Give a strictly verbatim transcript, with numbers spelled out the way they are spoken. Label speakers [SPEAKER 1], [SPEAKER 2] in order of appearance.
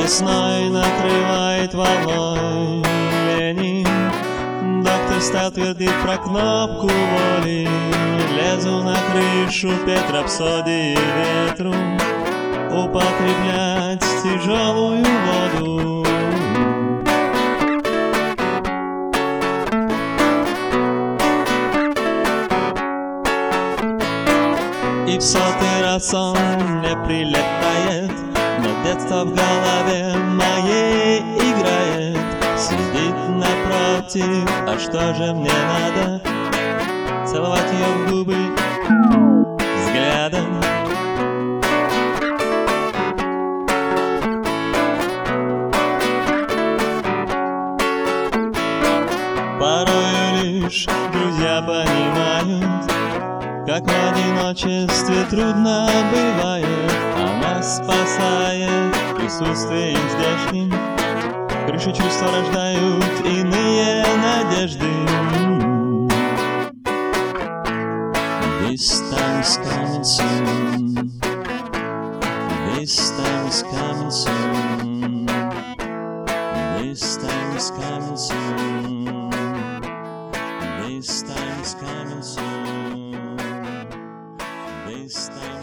[SPEAKER 1] Весной накрывает волной лени. Доктор стал твердить про кнопку воли. Лезу на крышу петь рапсодии ветру, употреблять тяжелую воду. И в сотый раз он не прилетает, но детство в голове моей играет. Сидит напротив, а что же мне надо? Целовать ее в губы взглядом. Порою лишь друзья понимают, как в одиночестве трудно бывает. Она спасает присутствием здешним. Крыши чувства рождают иные надежды. This time is coming soon. This time is coming soon. This time is coming soon. This time is coming soon. This time